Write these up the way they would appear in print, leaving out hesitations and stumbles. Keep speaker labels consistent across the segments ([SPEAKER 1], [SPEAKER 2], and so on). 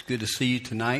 [SPEAKER 1] good to see you tonight.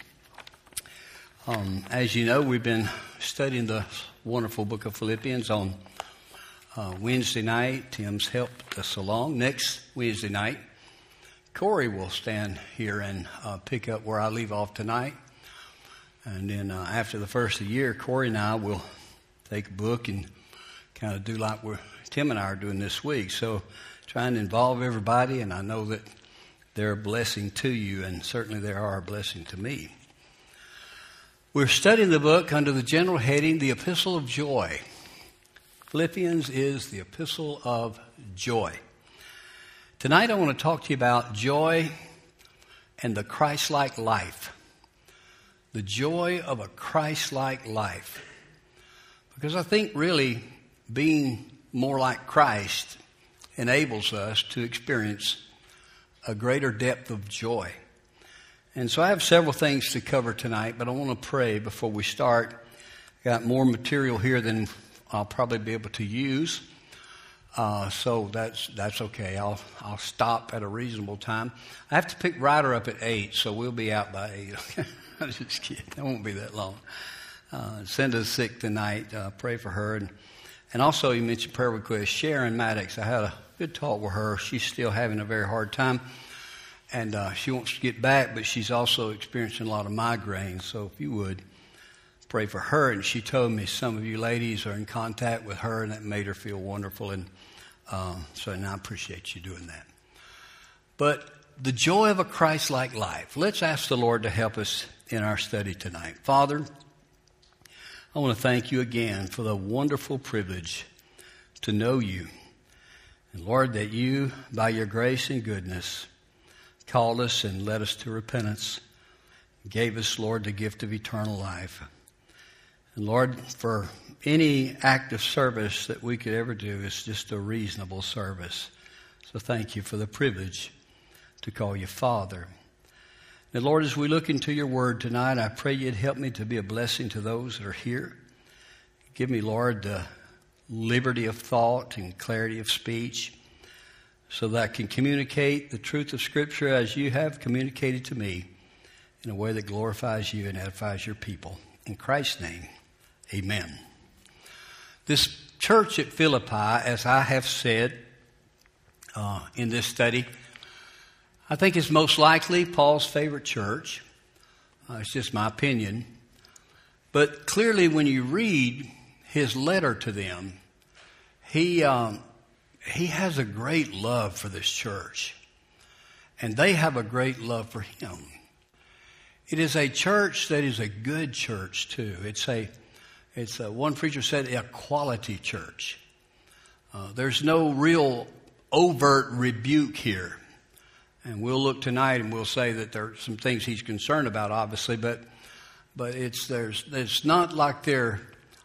[SPEAKER 1] As you know, we've been studying the wonderful book of Philippians on Wednesday night. Tim's helped us along. Next Wednesday night, Corey will stand here and pick up where I leave off tonight. And then after the first of the year, Corey and I will take a book and kind of do like Tim and I are doing this week. So trying to involve everybody, and I know that they're a blessing to you, and certainly they are a blessing to me. We're studying the book under the general heading, The Epistle of Joy. Philippians is the Epistle of Joy. Tonight I want to talk to you about joy and the Christ-like life. The joy of a Christ-like life. Because I think really being more like Christ enables us to experience a greater depth of joy. And so I have several things to cover tonight, but I want to pray before we start. Got more material here than I'll probably be able to use. So that's okay. I'll stop at a reasonable time. I have to pick Ryder up at 8, so we'll be out by 8. I'm just kidding. It won't be that long. Cinda's sick tonight. Pray for her. And also you mentioned prayer request. Sharon Maddox, I had a good talk with her. She's still having a very hard time. And she wants to get back, but she's also experiencing a lot of migraines. So if you would, pray for her. And she told me some of you ladies are in contact with her, and that made her feel wonderful. And so I appreciate you doing that. But the joy of a Christ-like life. Let's ask the Lord to help us in our study tonight. Father, I want to thank you again for the wonderful privilege to know you. And Lord, that you, by your grace and goodness, called us and led us to repentance, gave us, Lord, the gift of eternal life. And Lord, for any act of service that we could ever do is just a reasonable service. So thank you for the privilege to call you Father. And Lord, as we look into your word tonight, I pray you'd help me to be a blessing to those that are here. Give me, Lord, the liberty of thought and clarity of speech so that I can communicate the truth of Scripture as you have communicated to me in a way that glorifies you and edifies your people. In Christ's name, amen. This church at Philippi, as I have said in this study, I think is most likely Paul's favorite church. It's just my opinion. But clearly when you read his letter to them, he has a great love for this church. And they have a great love for him. It is a church that is a good church too. It's one preacher said, a quality church. There's no real overt rebuke here. And we'll look tonight and we'll say that there are some things he's concerned about, obviously, but it's not like they're,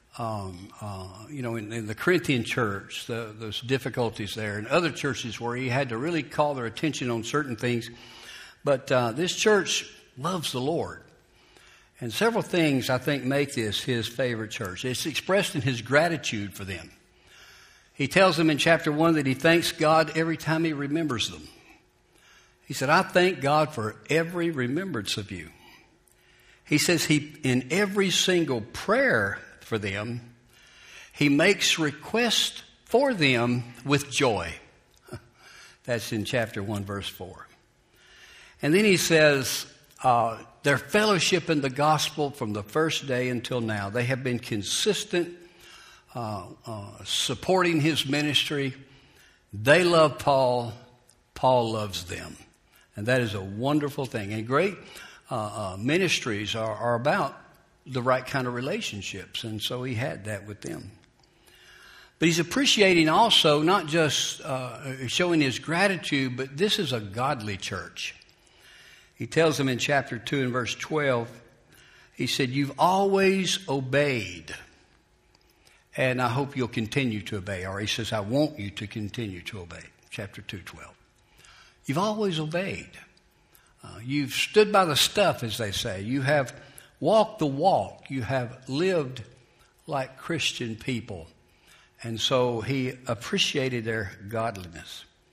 [SPEAKER 1] in the Corinthian church, those difficulties there, and other churches where he had to really call their attention on certain things. But this church loves the Lord. And several things, I think, make this his favorite church. It's expressed in his gratitude for them. He tells them in chapter 1 that he thanks God every time he remembers them. He said, I thank God for every remembrance of you. He says in every single prayer for them, he makes request for them with joy. That's in chapter 1, verse 4. And then he says, their fellowship in the gospel from the first day until now, they have been consistent, supporting his ministry. They love Paul. Paul loves them. And that is a wonderful thing. And great ministries are about the right kind of relationships. And so he had that with them. But he's appreciating also not just showing his gratitude, but this is a godly church. He tells them in chapter 2 and verse 12, he said, you've always obeyed. And I hope you'll continue to obey. Or he says, I want you to continue to obey. Chapter 2:12. You've always obeyed. You've stood by the stuff, as they say. You have walked the walk. You have lived like Christian people. And so he appreciated their godliness.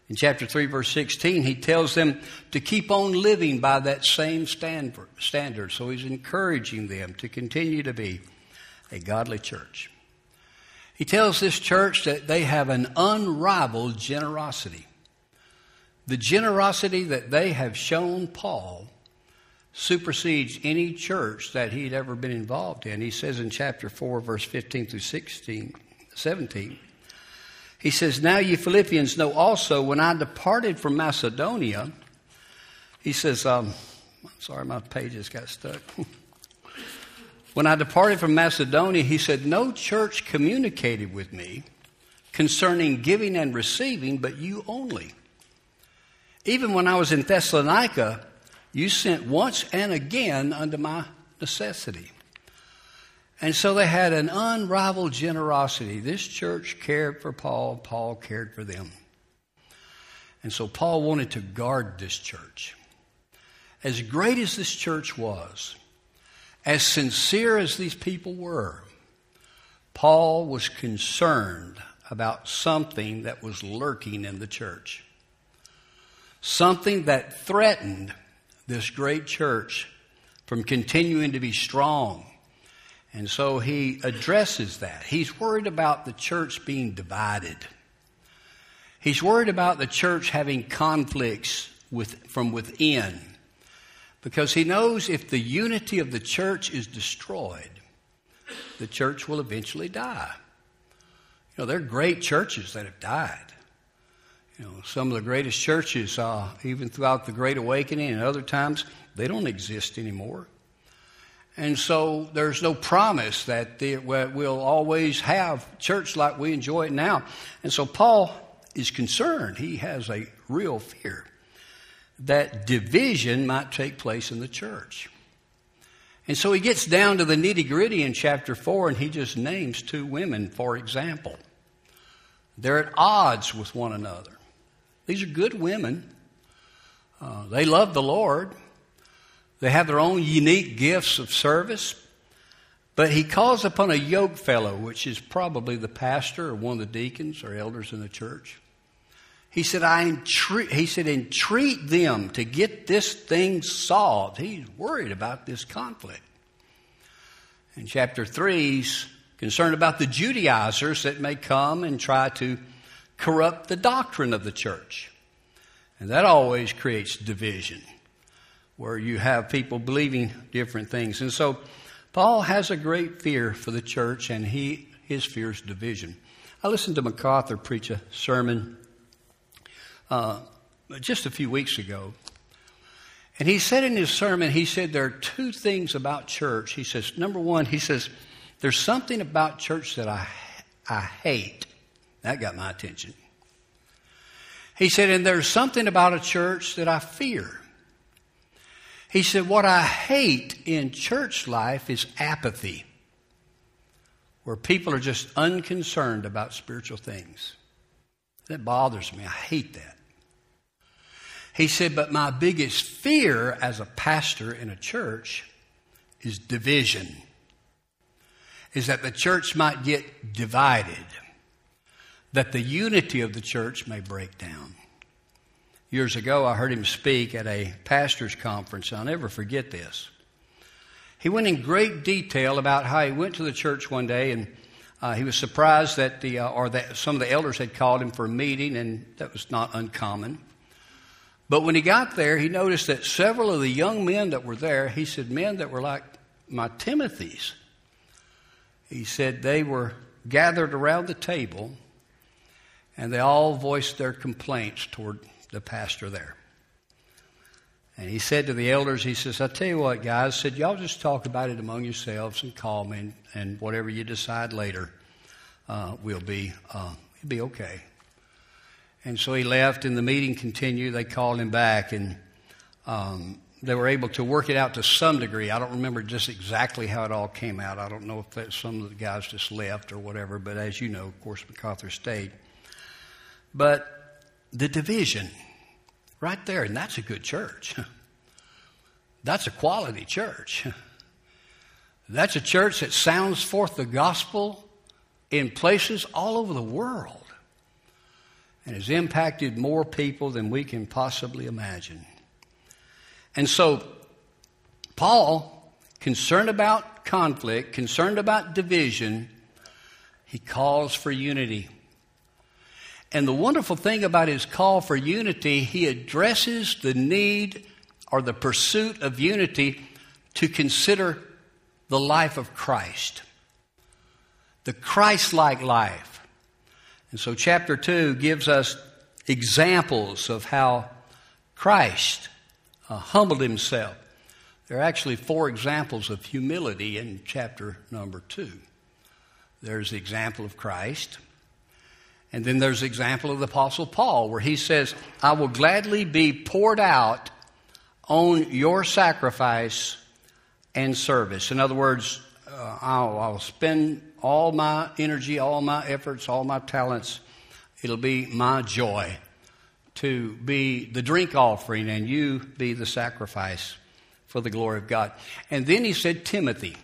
[SPEAKER 1] In chapter 3, verse 16, he tells them to keep on living by that same standard. So he's encouraging them to continue to be a godly church. He tells this church that they have an unrivaled generosity. The generosity that they have shown Paul supersedes any church that he'd ever been involved in. He says in chapter 4, verse 15 through 17, he says, "Now you Philippians know also when I departed from Macedonia," he says, I'm sorry, my pages got stuck. "When I departed from Macedonia," he said, "no church communicated with me concerning giving and receiving, but you only. Even when I was in Thessalonica, you sent once and again unto my necessity." And so they had an unrivaled generosity. This church cared for Paul. Paul cared for them. And so Paul wanted to guard this church. As great as this church was, as sincere as these people were, Paul was concerned about something that was lurking in the church. Something that threatened this great church from continuing to be strong. And so he addresses that. He's worried about the church being divided. He's worried about the church having conflicts from within. Because he knows if the unity of the church is destroyed, the church will eventually die. You know, there are great churches that have died. You know, some of the greatest churches, even throughout the Great Awakening and other times, they don't exist anymore. And so there's no promise that we'll always have church like we enjoy it now. And so Paul is concerned. He has a real fear that division might take place in the church. And so he gets down to the nitty-gritty in chapter 4, and he just names two women, for example. They're at odds with one another. These are good women. They love the Lord. They have their own unique gifts of service. But he calls upon a yoke fellow, which is probably the pastor or one of the deacons or elders in the church. He said, entreat them to get this thing solved. He's worried about this conflict. In chapter 3, he's concerned about the Judaizers that may come and try to corrupt the doctrine of the church. And that always creates division, where you have people believing different things. And so Paul has a great fear for the church, and his fear is division. I listened to MacArthur preach a sermon just a few weeks ago. And he said in his sermon, he said there are two things about church. He says, number one, he says, there's something about church that I hate. That got my attention. He said, and there's something about a church that I fear. He said, what I hate in church life is apathy, where people are just unconcerned about spiritual things. That bothers me. I hate that. He said, but my biggest fear as a pastor in a church is division, is that the church might get divided, that the unity of the church may break down. Years ago, I heard him speak at a pastor's conference. I'll never forget this. He went in great detail about how he went to the church one day, and he was surprised that some of the elders had called him for a meeting, and that was not uncommon. But when he got there, he noticed that several of the young men that were there, he said, men that were like my Timothys. He said they were gathered around the table, and they all voiced their complaints toward the pastor there. And he said to the elders, he says, I tell you what, guys, said, y'all just talk about it among yourselves and call me, and whatever you decide later will be okay. And so he left, and the meeting continued. They called him back, and they were able to work it out to some degree. I don't remember just exactly how it all came out. I don't know if some of the guys just left or whatever, but as you know, of course, MacArthur stayed. But the division, right there, and that's a good church. That's a quality church. That's a church that sounds forth the gospel in places all over the world. and has impacted more people than we can possibly imagine. And so, Paul, concerned about conflict, concerned about division, he calls for unity. And the wonderful thing about his call for unity, he addresses the need or the pursuit of unity to consider the life of Christ, the Christ-like life. And so chapter 2 gives us examples of how Christ humbled himself. There are actually 4 examples of humility in chapter number 2. There's the example of Christ. And then there's the example of the Apostle Paul, where he says, I will gladly be poured out on your sacrifice and service. In other words, I'll spend all my energy, all my efforts, all my talents. It'll be my joy to be the drink offering and you be the sacrifice for the glory of God. And then he said, Timothy.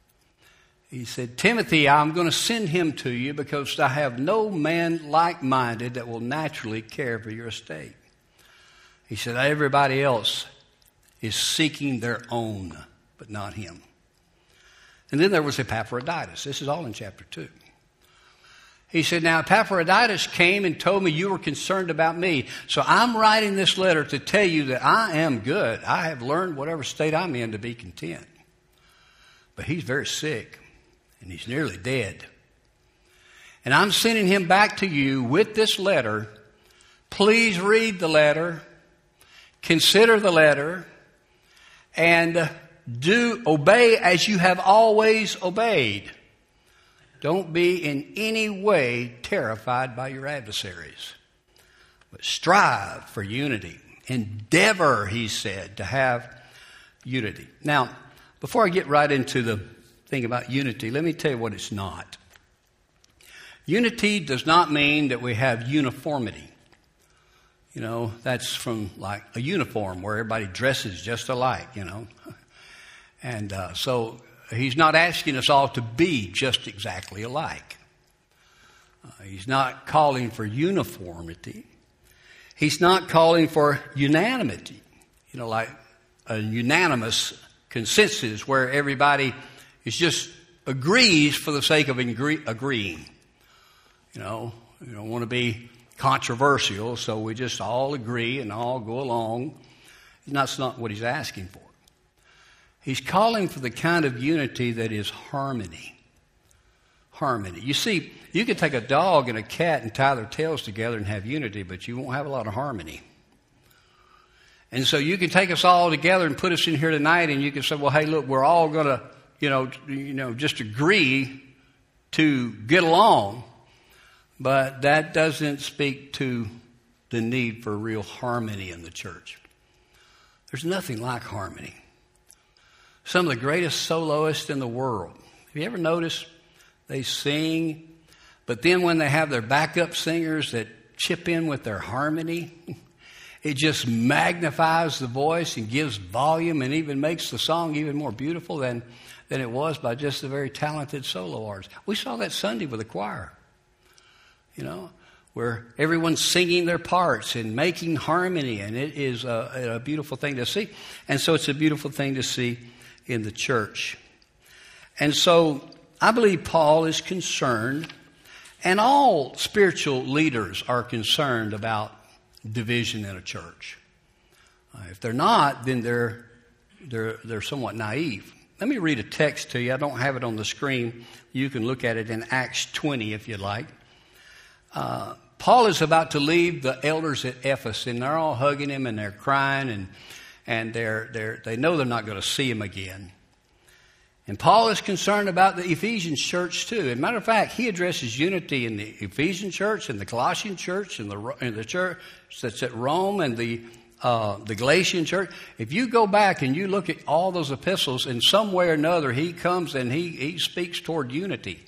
[SPEAKER 1] He said, Timothy, I'm going to send him to you because I have no man like-minded that will naturally care for your estate. He said, everybody else is seeking their own, but not him. And then there was Epaphroditus. This is all in chapter 2. He said, now Epaphroditus came and told me you were concerned about me. So I'm writing this letter to tell you that I am good. I have learned whatever state I'm in to be content. But he's very sick, and he's nearly dead. And I'm sending him back to you with this letter. Please read the letter, consider the letter, and obey as you have always obeyed. Don't be in any way terrified by your adversaries, but strive for unity. Endeavor, he said, to have unity. Now, before I get right into the thing about unity, let me tell you what it's not. Unity does not mean that we have uniformity. You know, that's from like a uniform where everybody dresses just alike, you know. And so he's not asking us all to be just exactly alike. He's not calling for uniformity. He's not calling for unanimity, you know, like a unanimous consensus where everybody is just agrees for the sake of agreeing. You know, we don't want to be controversial, so we just all agree and all go along. That's not what he's asking for. He's calling for the kind of unity that is harmony. Harmony. You see, you can take a dog and a cat and tie their tails together and have unity, but you won't have a lot of harmony. And so you can take us all together and put us in here tonight, and you can say, well, hey, look, we're all going to, just agree to get along. But that doesn't speak to the need for real harmony in the church. There's nothing like harmony. Some of the greatest soloists in the world. Have you ever noticed they sing, but then when they have their backup singers that chip in with their harmony, it just magnifies the voice and gives volume and even makes the song even more beautiful than it was by just the very talented solo artists. We saw that Sunday with the choir, you know, where everyone's singing their parts and making harmony, and it is a beautiful thing to see. And so it's a beautiful thing to see in the church. And so I believe Paul is concerned, and all spiritual leaders are concerned about division in a church. If they're not, then they're somewhat naive. Let me read a text to you. I don't have it on the screen. You can look at it in Acts 20 if you'd like. Paul is about to leave the elders at Ephesus, and they're all hugging him and they're crying, and they know they're not going to see him again. And Paul is concerned about the Ephesian church too. As a matter of fact, he addresses unity in the Ephesian church and the Colossian church and the church that's at Rome and the Galatian church. If you go back and you look at all those epistles, in some way or another, he comes and he speaks toward unity.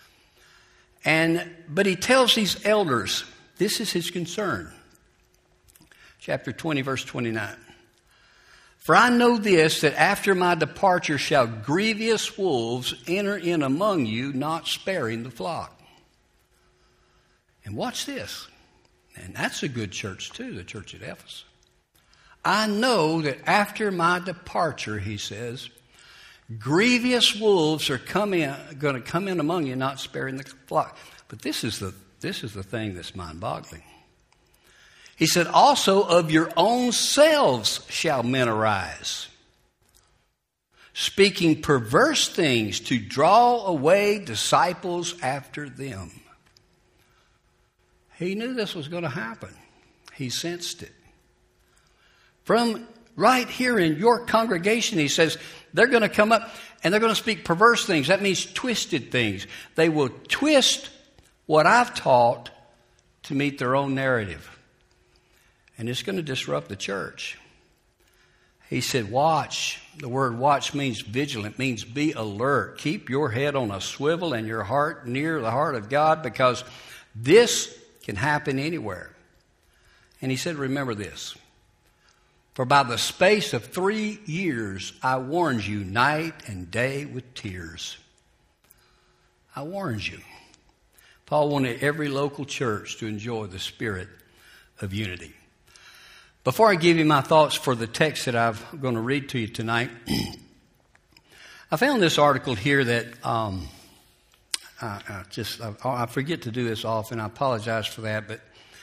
[SPEAKER 1] But he tells these elders, this is his concern. Chapter 20, verse 29. For I know this, that after my departure shall grievous wolves enter in among you, not sparing the flock. And watch this. And that's a good church too, the church at Ephesus. I know that after my departure, he says, grievous wolves are going to come in among you, not sparing the flock. But this is the thing that's mind-boggling. He said, also of your own selves shall men arise, speaking perverse things to draw away disciples after them. He knew this was going to happen. He sensed it. From right here in your congregation, he says, they're going to come up and they're going to speak perverse things. That means twisted things. They will twist what I've taught to meet their own narrative. And it's going to disrupt the church. He said, watch. The word watch means vigilant, means be alert. Keep your head on a swivel and your heart near the heart of God, because this can happen anywhere. And he said, remember this. For by the space of 3 years, I warned you night and day with tears. I warned you. Paul wanted every local church to enjoy the spirit of unity. Before I give you my thoughts for the text that I'm going to read to you tonight, I found this article here that I forget to do this often. I apologize for that, but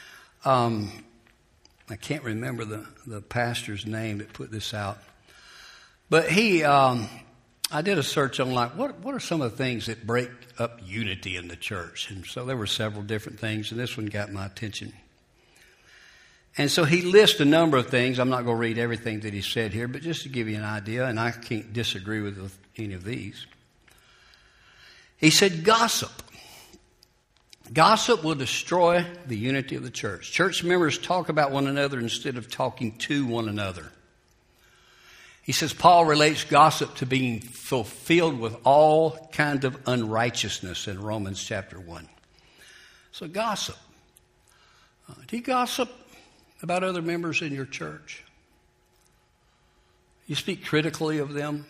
[SPEAKER 1] I can't remember the pastor's name that put this out. But I did a search on what are some of the things that break up unity in the church? And so there were several different things, and this one got my attention. And so he lists a number of things. I'm not going to read everything that he said here, but just to give you an idea, and I can't disagree with any of these. He said gossip. Gossip will destroy the unity of the church. Church members talk about one another instead of talking to one another. He says Paul relates gossip to being fulfilled with all kinds of unrighteousness in Romans chapter 1. So gossip. Do you gossip about other members in your church? You speak critically of them?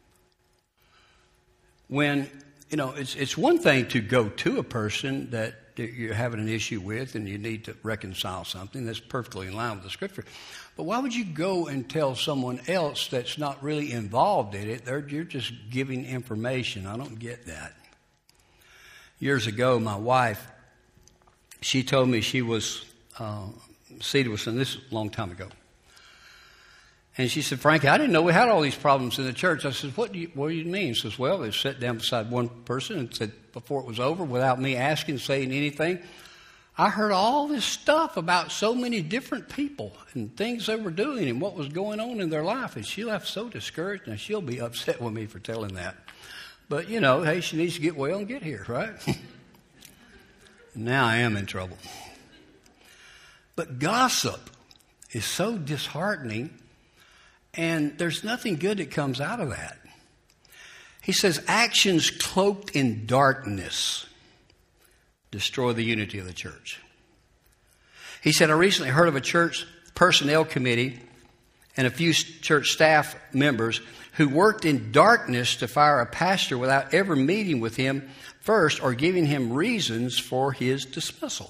[SPEAKER 1] When, it's one thing to go to a person that you're having an issue with and you need to reconcile something. That's perfectly in line with the Scripture. But why would you go and tell someone else that's not really involved in it? You're just giving information. I don't get that. Years ago, my wife, she told me she was seated with some, this is a long time ago. And she said, Frankie, I didn't know we had all these problems in the church. I said, what do you mean? She says, well, they sat down beside one person and said, before it was over, without me asking, saying anything, I heard all this stuff about so many different people and things they were doing and what was going on in their life. And she left so discouraged, and she'll be upset with me for telling that. But, hey, she needs to get well and get here, right? Now I am in trouble. But gossip is so disheartening, and there's nothing good that comes out of that. He says, actions cloaked in darkness destroy the unity of the church. He said, I recently heard of a church personnel committee and a few church staff members who worked in darkness to fire a pastor without ever meeting with him first or giving him reasons for his dismissal.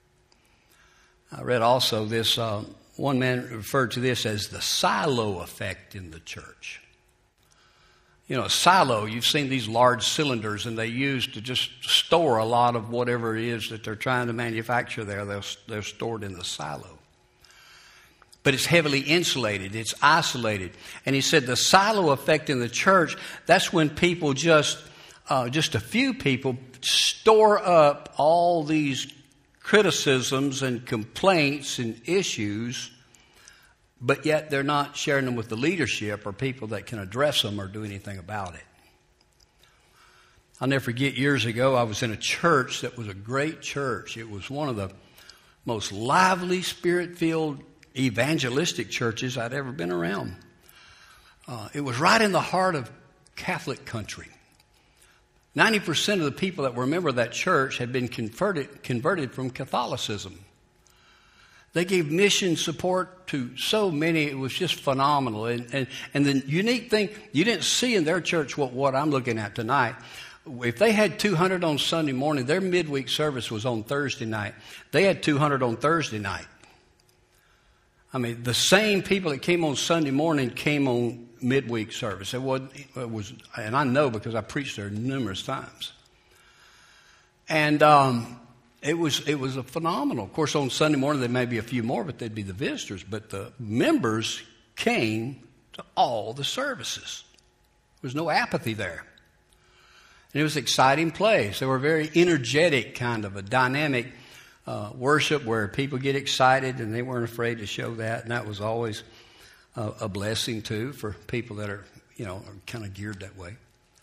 [SPEAKER 1] I read also this, one man referred to this as the silo effect in the church. A silo, you've seen these large cylinders, and they use to just store a lot of whatever it is that they're trying to manufacture there. They're stored in the silo. But it's heavily insulated. It's isolated. And he said the silo effect in the church, that's when people just a few people store up all these criticisms and complaints and issues, but yet they're not sharing them with the leadership or people that can address them or do anything about it. I'll never forget, years ago, I was in a church that was a great church. It was one of the most lively, spirit-filled, evangelistic churches I'd ever been around. It was right in the heart of Catholic country. 90% of the people that were a member of that church had been converted from Catholicism. They gave mission support to so many. It was just phenomenal. And the unique thing, you didn't see in their church what I'm looking at tonight. if they had 200 on Sunday morning, their midweek service was on Thursday night. They had 200 on Thursday night. I mean, the same people that came on Sunday morning came on midweek service. It was, and I know because I preached there numerous times. And it was a phenomenal. Of course, on Sunday morning there may be a few more, but they'd be the visitors. But the members came to all the services. There was no apathy there. And it was an exciting place. They were very energetic, kind of a dynamic worship where people get excited, and they weren't afraid to show that. And that was always a blessing, too, for people that are kind of geared that way.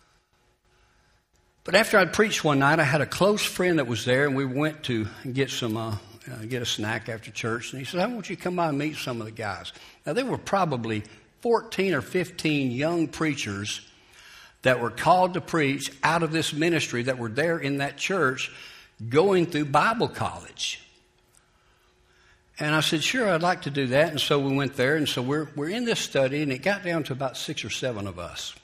[SPEAKER 1] But after I'd preached one night, I had a close friend that was there, and we went to get get a snack after church. And he said, "I want you to come by and meet some of the guys." Now, there were probably 14 or 15 young preachers that were called to preach out of this ministry that were there in that church going through Bible college. And I said, "Sure, I'd like to do that." And so we went there, and so we're in this study, and it got down to about 6 or 7 of us.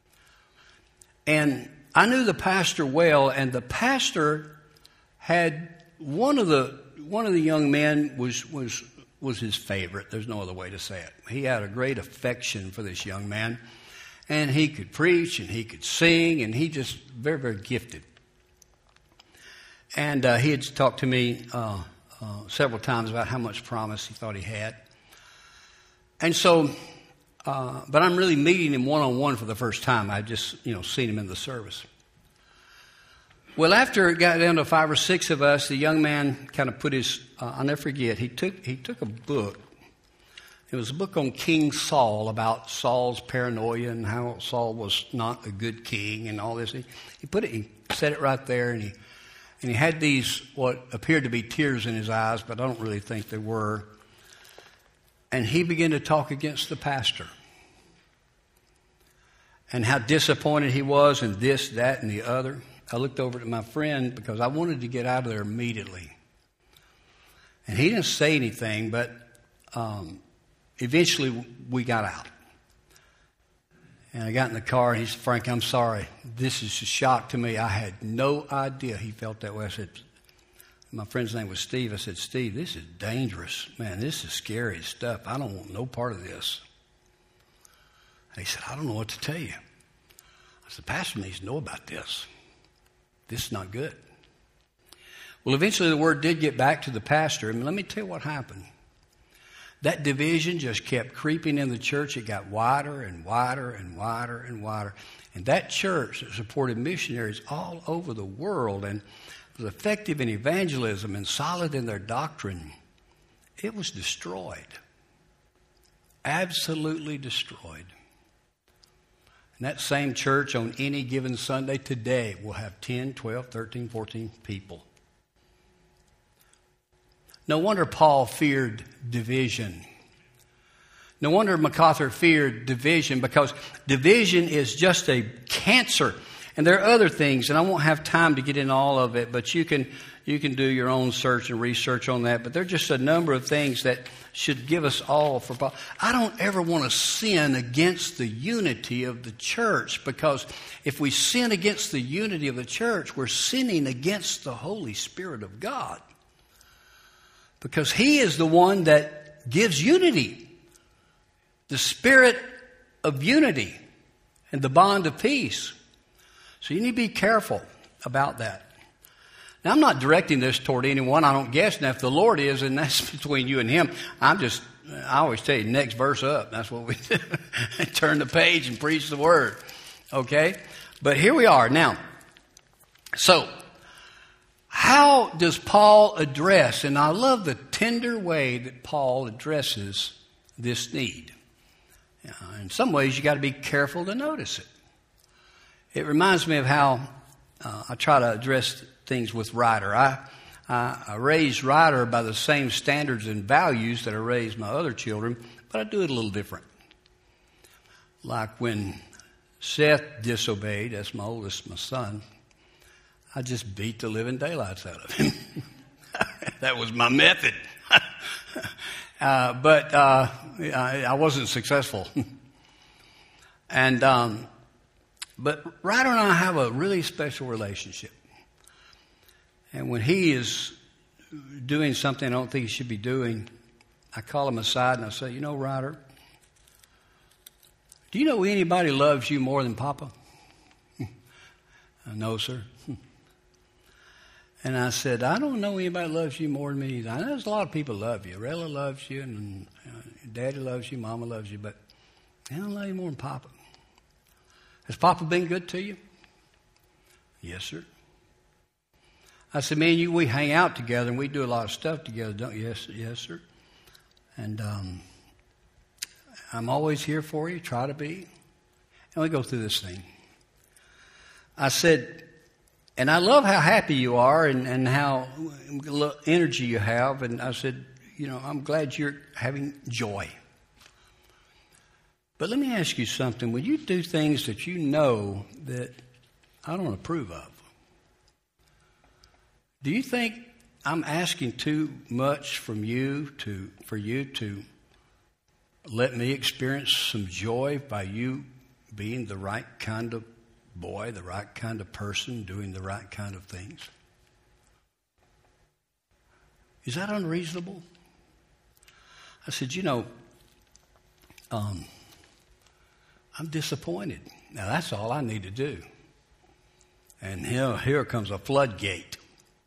[SPEAKER 1] And I knew the pastor well, and the pastor had one of the young men was his favorite. There's no other way to say it. He had a great affection for this young man, and he could preach and he could sing, and he just very, very gifted. And he had talked to me several times about how much promise he thought he had. And so, but I'm really meeting him one-on-one for the first time. I just, seen him in the service. Well, after it got down to 5 or 6 of us, the young man kind of put his, I'll never forget, he took a book. It was a book on King Saul, about Saul's paranoia and how Saul was not a good king and all this. He set it right there, and he had these, what appeared to be tears in his eyes, but I don't really think they were. And he began to talk against the pastor and how disappointed he was in this, that, and the other. I looked over at my friend because I wanted to get out of there immediately. And he didn't say anything, but eventually we got out. And I got in the car, and he said, "Frank, I'm sorry. This is a shock to me. I had no idea he felt that way." I said, my friend's name was Steve. I said, "Steve, this is dangerous. Man, this is scary stuff. I don't want no part of this." And he said, "I don't know what to tell you." I said, "The pastor needs to know about this. This is not good." Well, eventually the word did get back to the pastor. And let me tell you what happened. That division just kept creeping in the church. It got wider and wider and wider and wider. And that church that supported missionaries all over the world and was effective in evangelism and solid in their doctrine, it was destroyed. Absolutely destroyed. And that same church on any given Sunday today will have 10, 12, 13, 14 people. No wonder Paul feared division. No wonder MacArthur feared division, because division is just a cancer. And there are other things, and I won't have time to get into all of it, but you can do your own search and research on that. But there are just a number of things that should give us all for Paul. I don't ever want to sin against the unity of the church, because if we sin against the unity of the church, we're sinning against the Holy Spirit of God. Because He is the one that gives unity, the spirit of unity and the bond of peace. So you need to be careful about that. Now, I'm not directing this toward anyone, I don't guess. Now, if the Lord is, and that's between you and Him, I always tell you, next verse up. That's what we do. Turn the page and preach the Word. Okay? But here we are. Now, so, how does Paul address, and I love the tender way that Paul addresses this need. In some ways, you got to be careful to notice it. It reminds me of how I try to address things with Ryder. I raised Ryder by the same standards and values that I raised my other children, but I do it a little different. Like when Seth disobeyed, that's my oldest, my son, I just beat the living daylights out of him. That was my method. But I wasn't successful. And But Ryder and I have a really special relationship. And when he is doing something I don't think he should be doing, I call him aside and I say, you know, Ryder, do you know anybody loves you more than Papa? No, sir. And I said, I don't know anybody loves you more than me either. I know there's a lot of people love you. Rella loves you, and Daddy loves you, Mama loves you, but I don't love you more than Papa. Has Papa been good to you? Yes, sir. I said, me and you, we hang out together, and we do a lot of stuff together, don't you? Yes, sir. And I'm always here for you, try to be. And we go through this thing. I said, and I love how happy you are and how energy you have. And I said, you know, I'm glad you're having joy. But let me ask you something. When you do things that you know that I don't approve of, do you think I'm asking too much from you for you to let me experience some joy by you being the right kind of boy, the right kind of person, doing the right kind of things? Is that unreasonable? I said, you know, I'm disappointed. Now, that's all I need to do. And here comes a floodgate.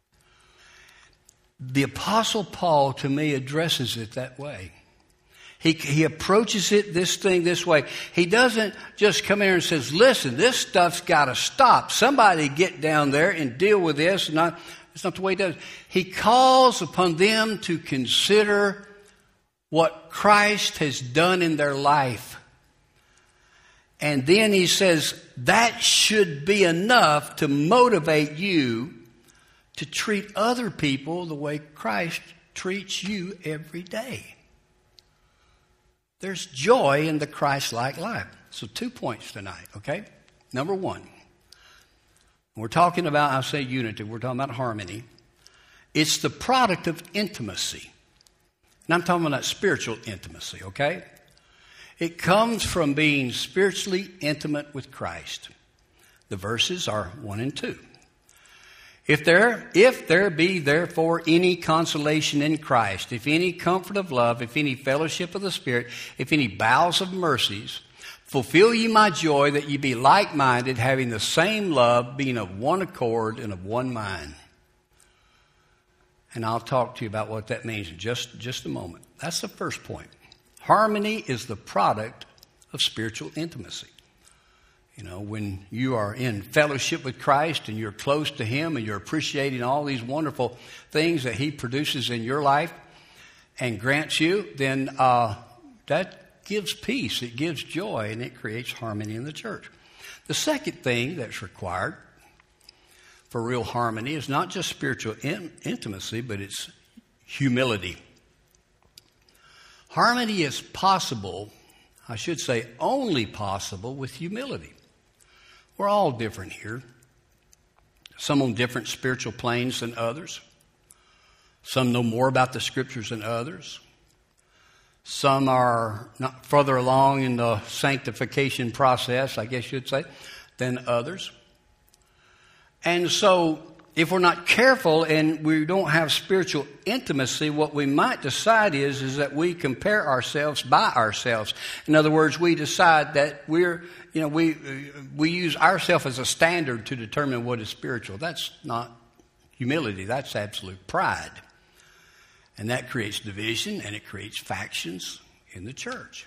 [SPEAKER 1] The Apostle Paul, to me, addresses it that way. He approaches it, this way. He doesn't just come here and says, listen, this stuff's got to stop. Somebody get down there and deal with this. It's not the way he does. He calls upon them to consider what Christ has done in their life. And then he says, that should be enough to motivate you to treat other people the way Christ treats you every day. There's joy in the Christ-like life. So 2 points tonight, okay? Number one, we're talking about, I'll say unity, we're talking about harmony. It's the product of intimacy. And I'm talking about spiritual intimacy, okay? It comes from being spiritually intimate with Christ. The verses are 1 and 2. If there be therefore any consolation in Christ, if any comfort of love, if any fellowship of the Spirit, if any bowels of mercies, fulfill ye my joy that ye be like-minded, having the same love, being of one accord and of one mind. And I'll talk to you about what that means in just a moment. That's the first point. Harmony is the product of spiritual intimacy. You know, when you are in fellowship with Christ and you're close to Him and you're appreciating all these wonderful things that He produces in your life and grants you, then that gives peace, it gives joy, and it creates harmony in the church. The second thing that's required for real harmony is not just spiritual intimacy, but it's humility. Harmony is possible, I should say only possible, with humility. We're all different here. Some on different spiritual planes than others. Some know more about the Scriptures than others. Some are not further along in the sanctification process, I guess you'd say, than others. And so, if we're not careful and we don't have spiritual intimacy, what we might decide is that we compare ourselves by ourselves. In other words, we decide that we use ourselves as a standard to determine what is spiritual. That's not humility. That's absolute pride. And that creates division and it creates factions in the church.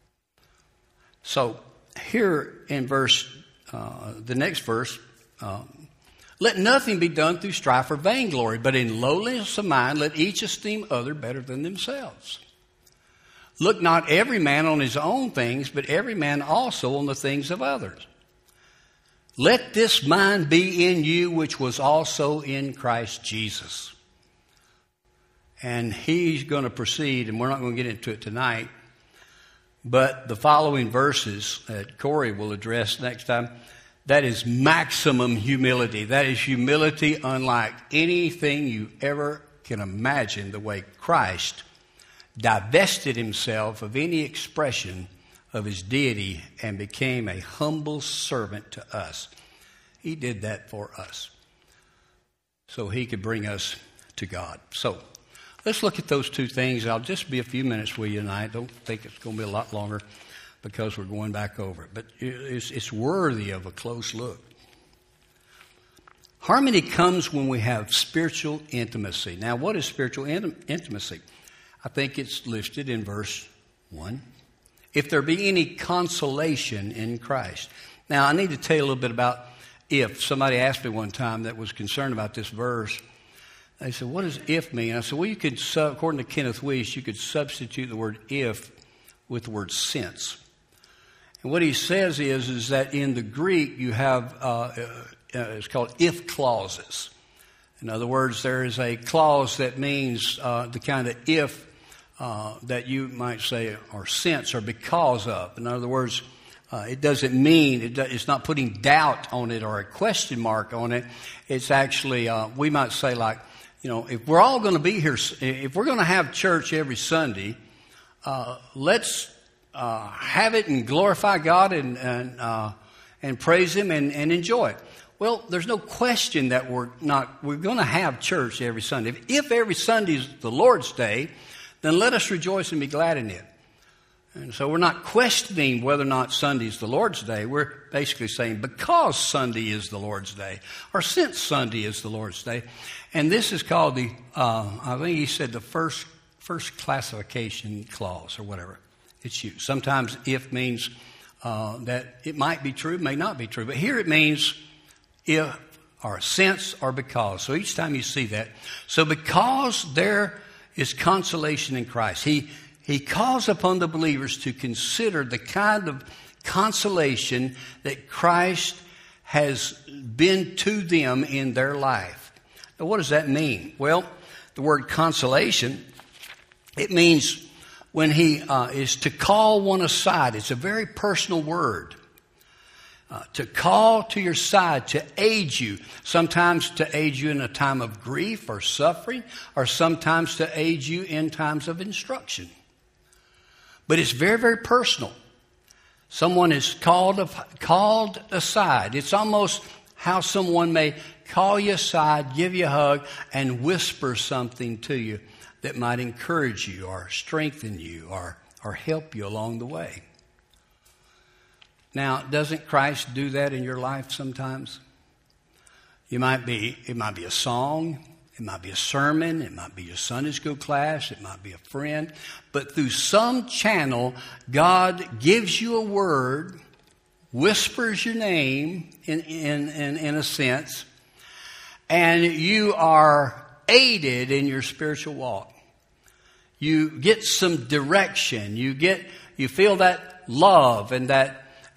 [SPEAKER 1] So here in the next verse, let nothing be done through strife or vainglory, but in lowliness of mind let each esteem other better than themselves. Look not every man on his own things, but every man also on the things of others. Let this mind be in you, which was also in Christ Jesus. And he's going to proceed, and we're not going to get into it tonight, but the following verses that Corey will address next time, that is maximum humility. That is humility unlike anything you ever can imagine, the way Christ divested himself of any expression of his deity and became a humble servant to us. He did that for us so he could bring us to God. So let's look at those two things. I'll just be a few minutes with you tonight. I don't think it's going to be a lot longer because we're going back over it. But it's worthy of a close look. Harmony comes when we have spiritual intimacy. Now, what is spiritual intimacy? I think it's listed in verse 1. If there be any consolation in Christ. Now, I need to tell you a little bit about if. Somebody asked me one time that was concerned about this verse. They said, what does if mean? I said, well, you could, according to Kenneth Weiss, you could substitute the word if with the word since. And what he says is that in the Greek you have, it's called if clauses. In other words, there is a clause that means the kind of if that you might say or since or because of. In other words, it doesn't mean, it's not putting doubt on it or a question mark on it. It's actually, we might say like, if we're all going to be here, if we're going to have church every Sunday, let's have it and glorify God and praise Him and enjoy it. Well, there's no question that we're going to have church every Sunday. If every Sunday is the Lord's Day, then let us rejoice and be glad in it. And so we're not questioning whether or not Sunday is the Lord's Day. We're basically saying because Sunday is the Lord's Day, or since Sunday is the Lord's Day. And this is called I think he said the first classification clause or whatever it's used. Sometimes if means that it might be true, may not be true. But here it means if or since or because. So each time you see that. So because there is consolation in Christ, He calls upon the believers to consider the kind of consolation that Christ has been to them in their life. Now, what does that mean? Well, the word consolation, it means when He is to call one aside. It's a very personal word. To call to your side, to aid you. Sometimes to aid you in a time of grief or suffering, or sometimes to aid you in times of instruction. But it's very, very personal. Someone is called aside. It's almost how someone may call you aside, give you a hug, and whisper something to you that might encourage you or strengthen you or help you along the way. Now, doesn't Christ do that in your life sometimes? It might be a song. It might be a sermon. It might be a Sunday school class. It might be a friend. But through some channel, God gives you a word, whispers your name in a sense, and you are aided in your spiritual walk. You get some direction. You feel that love and that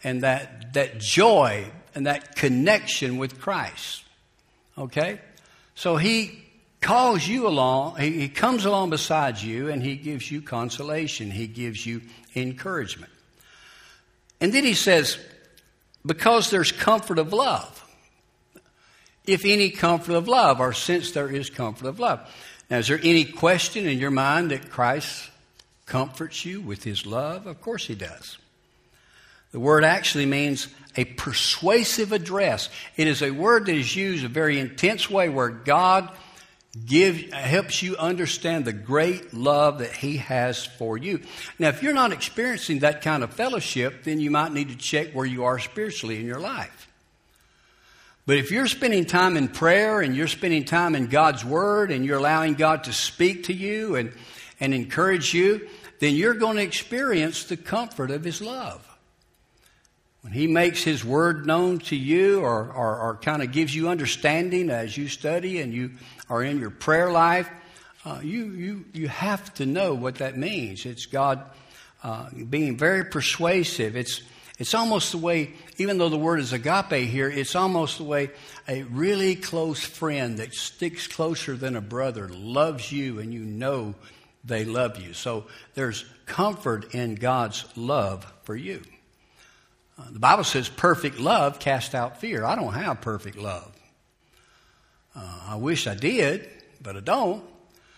[SPEAKER 1] joy and that connection with Christ. Okay? So He calls you along, He comes along beside you, and He gives you consolation. He gives you encouragement. And then He says, because there's comfort of love. If any comfort of love, or since there is comfort of love. Now, is there any question in your mind that Christ comforts you with His love? Of course He does. The word actually means a persuasive address. It is a word that is used in a very intense way where God helps you understand the great love that He has for you. Now, if you're not experiencing that kind of fellowship, then you might need to check where you are spiritually in your life. But if you're spending time in prayer and you're spending time in God's Word and you're allowing God to speak to you and encourage you, then you're going to experience the comfort of His love. When He makes His Word known to you or kind of gives you understanding as you study and you are in your prayer life, you have to know what that means. It's God being very persuasive. It's almost the way, even though the word is agape here, it's almost the way a really close friend that sticks closer than a brother loves you and you know they love you. So there's comfort in God's love for you. The Bible says perfect love casts out fear. I don't have perfect love. I wish I did, but I don't.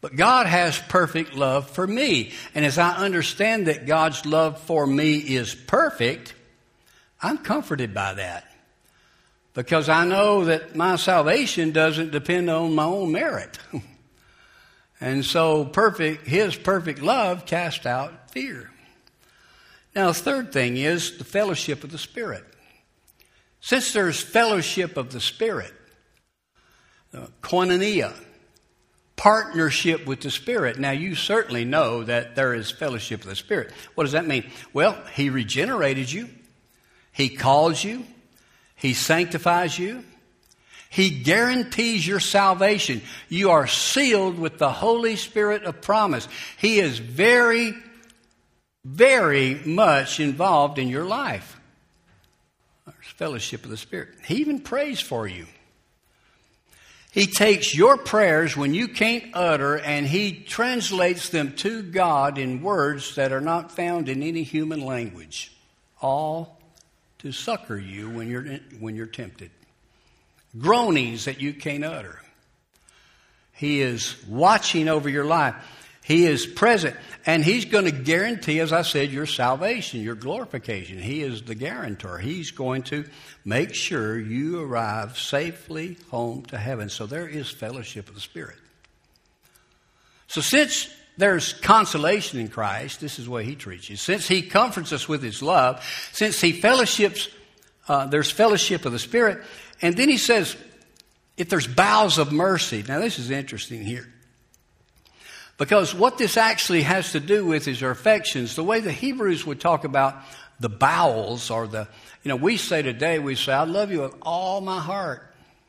[SPEAKER 1] But God has perfect love for me. And as I understand that God's love for me is perfect, I'm comforted by that. Because I know that my salvation doesn't depend on my own merit. And so His perfect love casts out fear. Now, the third thing is the fellowship of the Spirit. Since there's fellowship of the Spirit, koinonia, partnership with the Spirit. Now, you certainly know that there is fellowship of the Spirit. What does that mean? Well, He regenerated you. He calls you. He sanctifies you. He guarantees your salvation. You are sealed with the Holy Spirit of promise. He is very, very much involved in your life. There's fellowship of the Spirit. He even prays for you. He takes your prayers when you can't utter, and He translates them to God in words that are not found in any human language, all to succor you when you're tempted. Groanings that you can't utter. He is watching over your life. He is present, and He's going to guarantee, as I said, your salvation, your glorification. He is the guarantor. He's going to make sure you arrive safely home to heaven. So there is fellowship of the Spirit. So since there's consolation in Christ, this is the way He treats you. Since He comforts us with His love, since He fellowships, there's fellowship of the Spirit. And then He says, if there's bowels of mercy. Now this is interesting here. Because what this actually has to do with is our affections. The way the Hebrews would talk about the bowels, or we say today, we say, I love you with all my heart.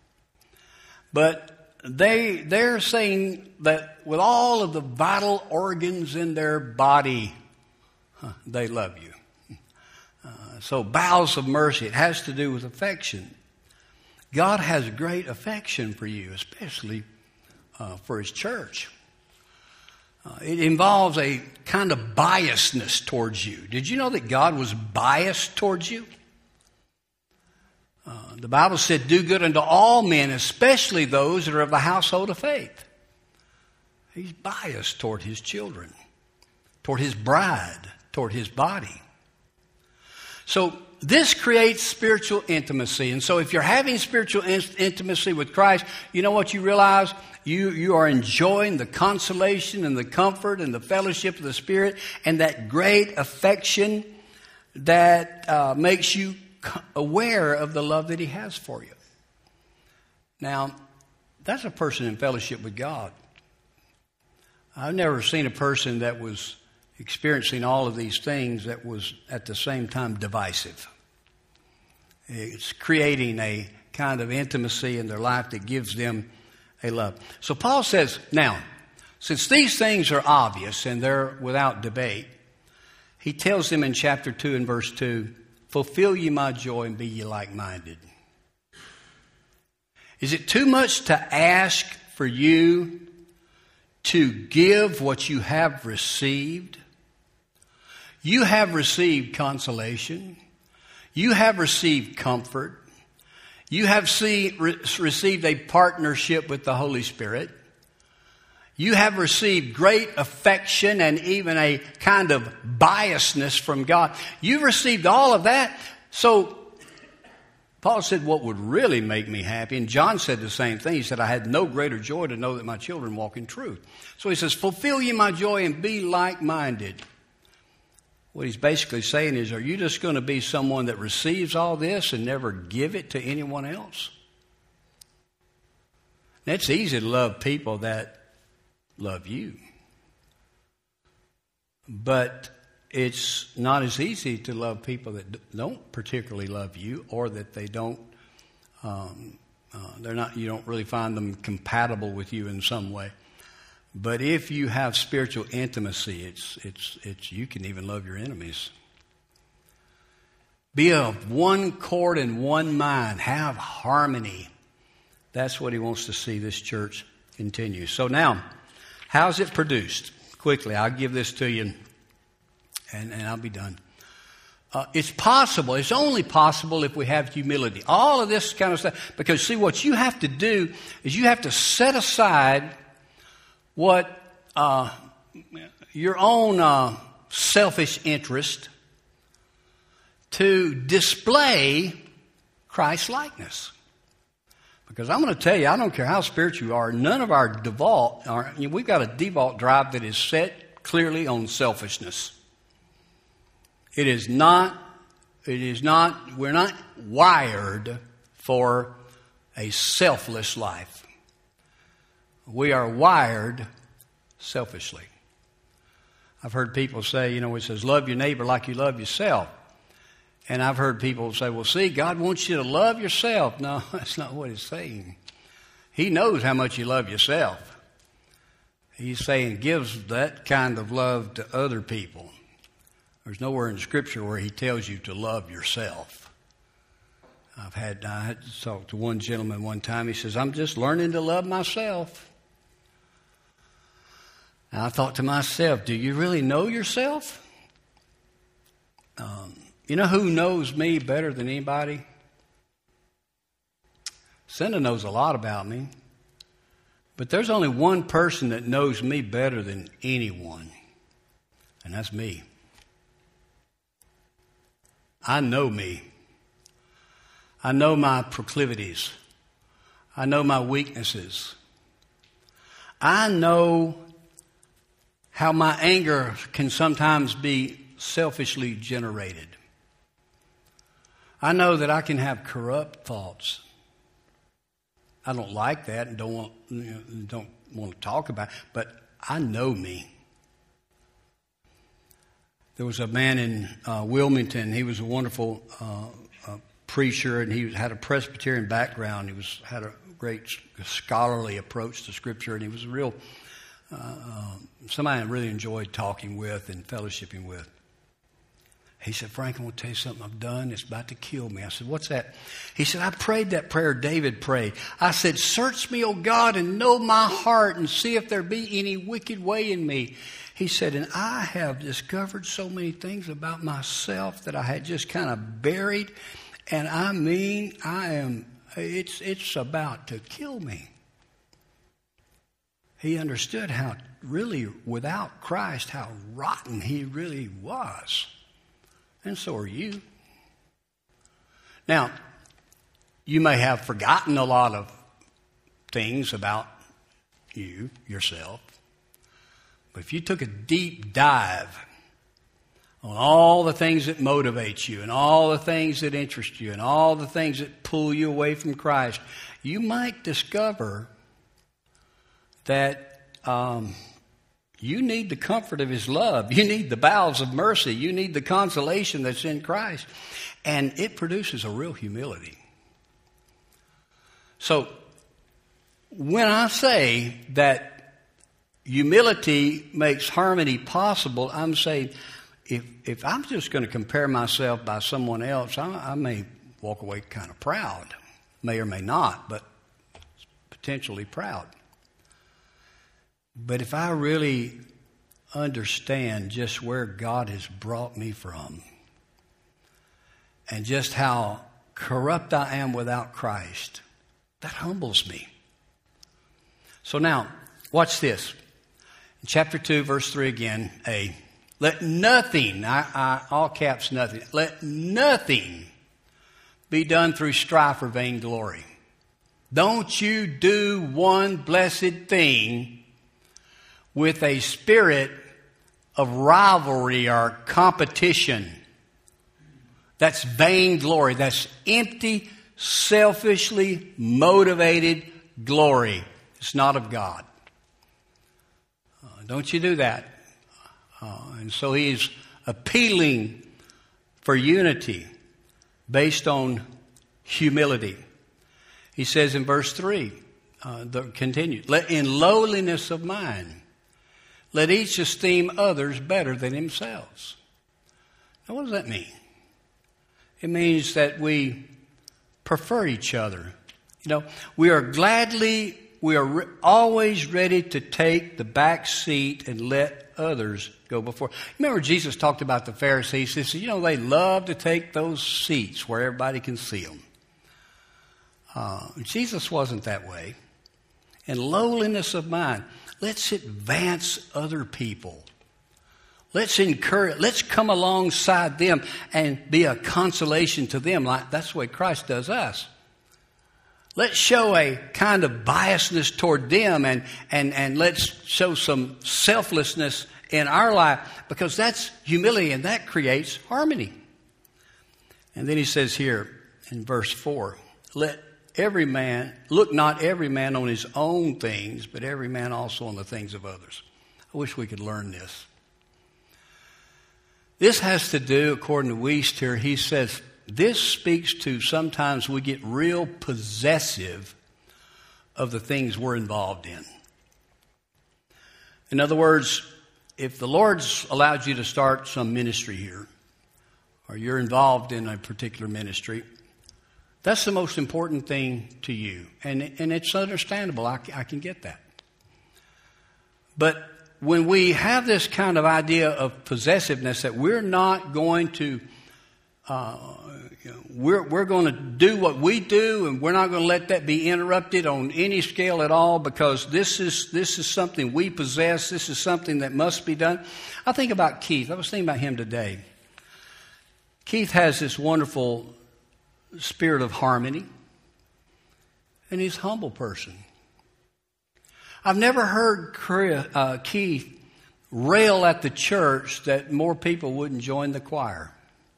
[SPEAKER 1] But they're saying that with all of the vital organs in their body, they love you. So bowels of mercy, it has to do with affection. God has great affection for you, especially for His church. It involves a kind of biasness towards you. Did you know that God was biased towards you? The Bible said, do good unto all men, especially those that are of the household of faith. He's biased toward His children, toward His bride, toward His body. So this creates spiritual intimacy. And so if you're having spiritual intimacy with Christ, you know what you realize? You are enjoying the consolation and the comfort and the fellowship of the Spirit and that great affection that makes you aware of the love that He has for you. Now, that's a person in fellowship with God. I've never seen a person that was experiencing all of these things that was at the same time divisive. It's creating a kind of intimacy in their life that gives them a love. So Paul says, now, since these things are obvious and they're without debate, he tells them in chapter 2 and verse 2, fulfill ye my joy and be ye like-minded. Is it too much to ask for you to give what you have received? You have received consolation. You have received comfort. You have received a partnership with the Holy Spirit. You have received great affection and even a kind of biasness from God. You've received all of that. So Paul said, what would really make me happy? And John said the same thing. He said, I had no greater joy to know that my children walk in truth. So he says, fulfill ye my joy and be like-minded. What he's basically saying is, are you just going to be someone that receives all this and never give it to anyone else? And it's easy to love people that love you. But it's not as easy to love people that don't particularly love you, or that they don't, you don't really find them compatible with you in some way. But if you have spiritual intimacy, it's you can even love your enemies. Be of one accord and one mind. Have harmony. That's what he wants to see this church continue. So now, how's it produced? Quickly, I'll give this to you, and I'll be done. It's possible. It's only possible if we have humility. All of this kind of stuff. Because see, what you have to do is you have to set aside what your own selfish interest to display Christ-likeness. Because I'm going to tell you, I don't care how spiritual you are, none of our we've got a default drive that is set clearly on selfishness. We're not wired for a selfless life. We are wired selfishly. I've heard people say, it says, love your neighbor like you love yourself. And I've heard people say, well, see, God wants you to love yourself. No, that's not what He's saying. He knows how much you love yourself. He's saying gives that kind of love to other people. There's nowhere in Scripture where He tells you to love yourself. I had to talk to one gentleman one time. He says, I'm just learning to love myself. And I thought to myself, do you really know yourself? You know who knows me better than anybody? Cinda knows a lot about me. But there's only one person that knows me better than anyone. And that's me. I know me. I know my proclivities. I know my weaknesses. I know how my anger can sometimes be selfishly generated. I know that I can have corrupt thoughts. I don't like that and don't want to talk about it, but I know me. There was a man in Wilmington. He was a wonderful preacher, and he had a Presbyterian background. He had a great scholarly approach to Scripture, and he was a real somebody I really enjoyed talking with and fellowshipping with. He said, Frank, I want to tell you something I've done. It's about to kill me. I said, what's that? He said, I prayed that prayer David prayed. I said, search me, O God, and know my heart and see if there be any wicked way in me. He said, and I have discovered so many things about myself that I had just kind of buried. And I mean, it's about to kill me. He understood how really, without Christ, how rotten he really was. And so are you. Now, you may have forgotten a lot of things about yourself. But if you took a deep dive on all the things that motivate you and all the things that interest you and all the things that pull you away from Christ, you might discover that you need the comfort of His love. You need the bowels of mercy. You need the consolation that's in Christ. And it produces a real humility. So, when I say that humility makes harmony possible, I'm saying if I'm just going to compare myself by someone else, I may walk away kind of proud. May or may not, but potentially proud. But if I really understand just where God has brought me from and just how corrupt I am without Christ, that humbles me. So now, watch this. In chapter 2, verse 3 again, let nothing, all caps nothing, let nothing be done through strife or vainglory. Don't you do one blessed thing with a spirit of rivalry or competition. That's vainglory. That's empty, selfishly motivated glory. It's not of God. Don't you do that. And so he's appealing for unity based on humility. He says in verse 3, continue, in lowliness of mind, let each esteem others better than themselves. Now, what does that mean? It means that we prefer each other. We are always ready to take the back seat and let others go before. Remember, Jesus talked about the Pharisees. He said, they love to take those seats where everybody can see them. Jesus wasn't that way. In lowliness of mind, let's advance other people. Let's encourage, let's come alongside them and be a consolation to them. Like that's the way Christ does us. Let's show a kind of biasness toward them and let's show some selflessness in our life, because that's humility and that creates harmony. And then he says here in verse 4, look not every man on his own things, but every man also on the things of others. I wish we could learn this. This has to do, according to Wiest here, he says, this speaks to sometimes we get real possessive of the things we're involved in. In other words, if the Lord's allowed you to start some ministry here, or you're involved in a particular ministry, that's the most important thing to you. And it's understandable. I can get that. But when we have this kind of idea of possessiveness, that we're not going to, we're going to do what we do, and we're not going to let that be interrupted on any scale at all, because this is something we possess. This is something that must be done. I think about Keith. I was thinking about him today. Keith has this wonderful spirit of harmony, and he's a humble person. I've never heard Keith rail at the church that more people wouldn't join the choir.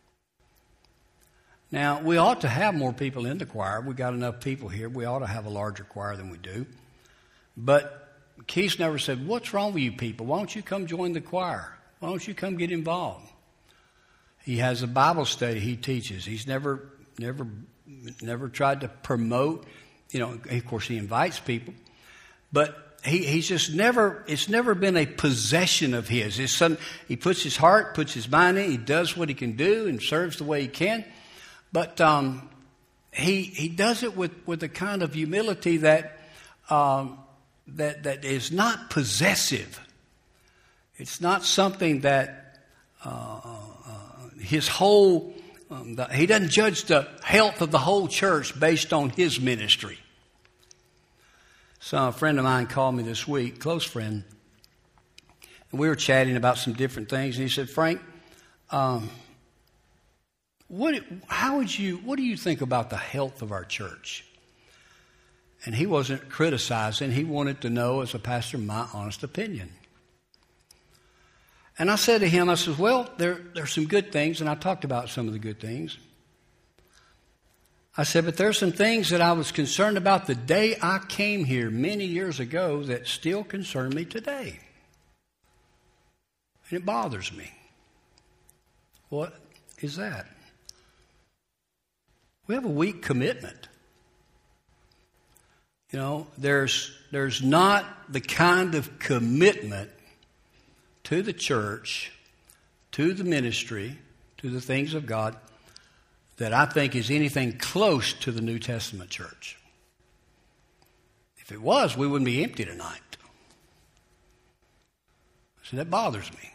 [SPEAKER 1] Now, we ought to have more people in the choir. We've got enough people here. We ought to have a larger choir than we do. But Keith never said, "What's wrong with you people? Why don't you come join the choir? Why don't you come get involved?" He has a Bible study he teaches. He's never tried to promote. Of course, he invites people. But he's just never, it's never been a possession of his. He puts his heart, puts his mind in, he does what he can do and serves the way he can. But he does it with a kind of humility that is not possessive. It's not something that his whole, he doesn't judge the health of the whole church based on his ministry. So a friend of mine called me this week, close friend, and we were chatting about some different things, and he said, "Frank, what do you think about the health of our church?" And he wasn't criticizing. He wanted to know, as a pastor, my honest opinion. And I said to him, I said, "Well, there's some good things," and I talked about some of the good things. I said, "But there's some things that I was concerned about the day I came here many years ago that still concern me today. And it bothers me." What is that? We have a weak commitment. There's not the kind of commitment to the church, to the ministry, to the things of God, that I think is anything close to the New Testament church. If it was, we wouldn't be empty tonight. So that bothers me.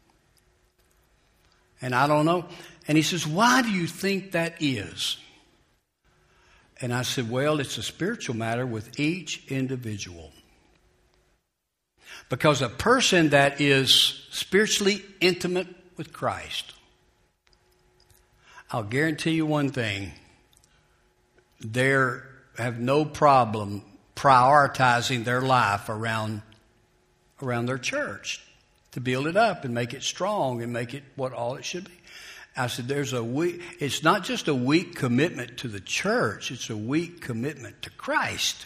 [SPEAKER 1] And I don't know. And he says, "Why do you think that is?" And I said, "Well, it's a spiritual matter with each individual. Because a person that is spiritually intimate with Christ, I'll guarantee you one thing, they have no problem prioritizing their life around their church to build it up and make it strong and make it what all it should be." I said, it's not just a weak commitment to the church, it's a weak commitment to Christ.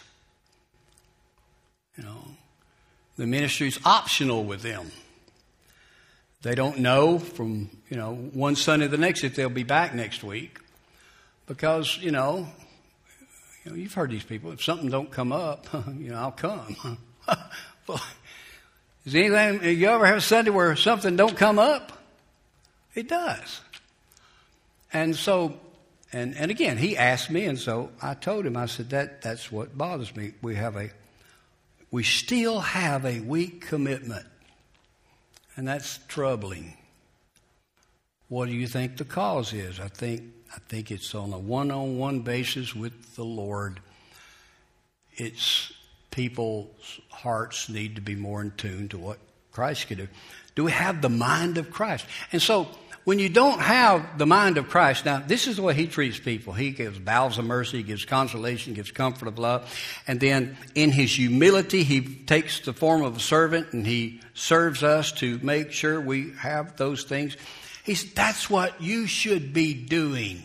[SPEAKER 1] The ministry's optional with them. They don't know from, one Sunday to the next if they'll be back next week. Because, you've heard these people, if something don't come up, I'll come. Well, is anything, you ever have a Sunday where something don't come up? It does. And so, and again, he asked me, and so I told him, I said, that's what bothers me. We still have a weak commitment, and that's troubling. What do you think the cause is? I think it's on a one-on-one basis with the Lord. It's people's hearts need to be more in tune to what Christ can do. Do we have the mind of Christ? And so, when you don't have the mind of Christ, now this is the way He treats people. He gives bowels of mercy, He gives consolation, He gives comfort of love. And then in His humility, He takes the form of a servant and He serves us to make sure we have those things. He said, that's what you should be doing.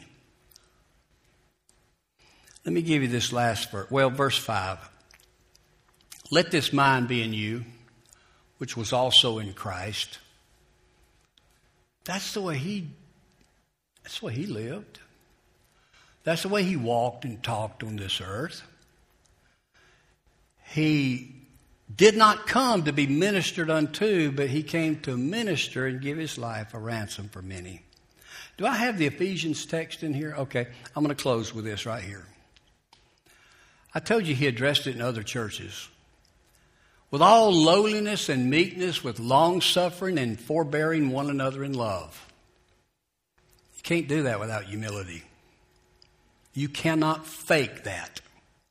[SPEAKER 1] Let me give you this last verse. Well, verse 5. Let this mind be in you, which was also in Christ. That's the way He lived. That's the way He walked and talked on this earth. He did not come to be ministered unto, but He came to minister and give His life a ransom for many. Do I have the Ephesians text in here? Okay, I'm going to close with this right here. I told you He addressed it in other churches. With all lowliness and meekness, with long-suffering and forbearing one another in love. You can't do that without humility. You cannot fake that.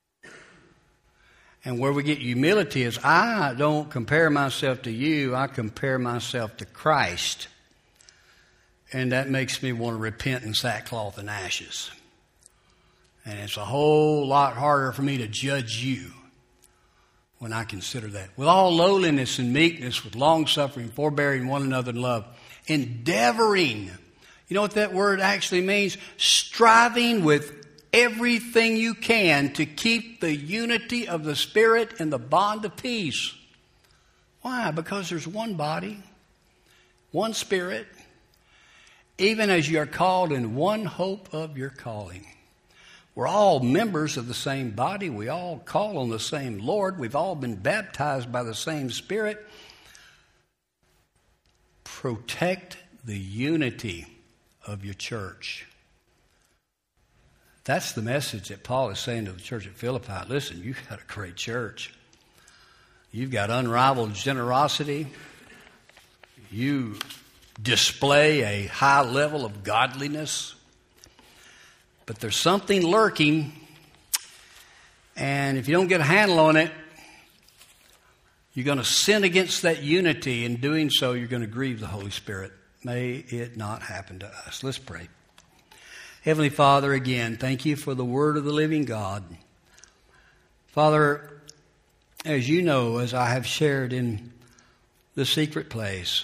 [SPEAKER 1] And where we get humility is, I don't compare myself to you, I compare myself to Christ. And that makes me want to repent in sackcloth and ashes. And it's a whole lot harder for me to judge you when I consider that. With all lowliness and meekness, with long-suffering, forbearing one another in love, endeavoring. You know what that word actually means? Striving with everything you can to keep the unity of the Spirit and the bond of peace. Why? Because there's one body, one Spirit, even as you are called in one hope of your calling. We're all members of the same body. We all call on the same Lord. We've all been baptized by the same Spirit. Protect the unity of your church. That's the message that Paul is saying to the church at Philippi. Listen, you've got a great church. You've got unrivaled generosity. You display a high level of godliness. But there's something lurking, and if you don't get a handle on it, you're going to sin against that unity. In doing so, you're going to grieve the Holy Spirit. May it not happen to us. Let's pray. Heavenly Father, again, thank you for the word of the living God. Father, as you know, as I have shared in the secret place,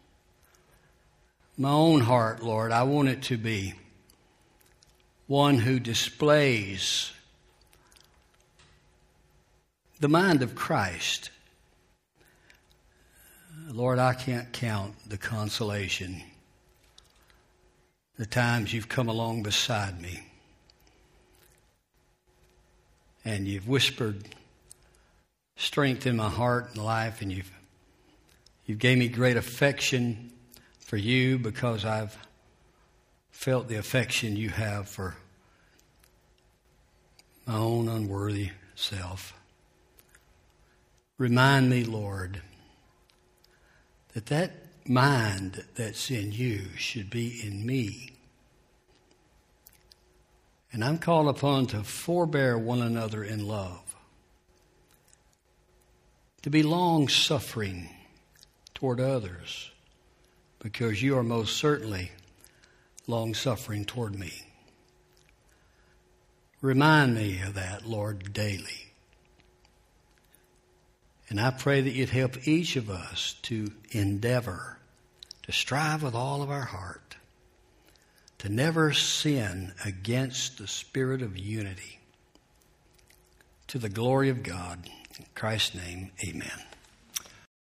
[SPEAKER 1] my own heart, Lord, I want it to be one who displays the mind of Christ. Lord, I can't count the consolation, the times you've come along beside me and you've whispered strength in my heart and life, and you've gave me great affection for you because I've felt the affection you have for my own unworthy self. Remind me, Lord, that mind that's in you should be in me. And I'm called upon to forbear one another in love, to be long-suffering toward others, because you are most certainly long-suffering toward me. Remind me of that, Lord, daily. And I pray that you'd help each of us to endeavor, to strive with all of our heart, to never sin against the spirit of unity. To the glory of God. In Christ's name, amen.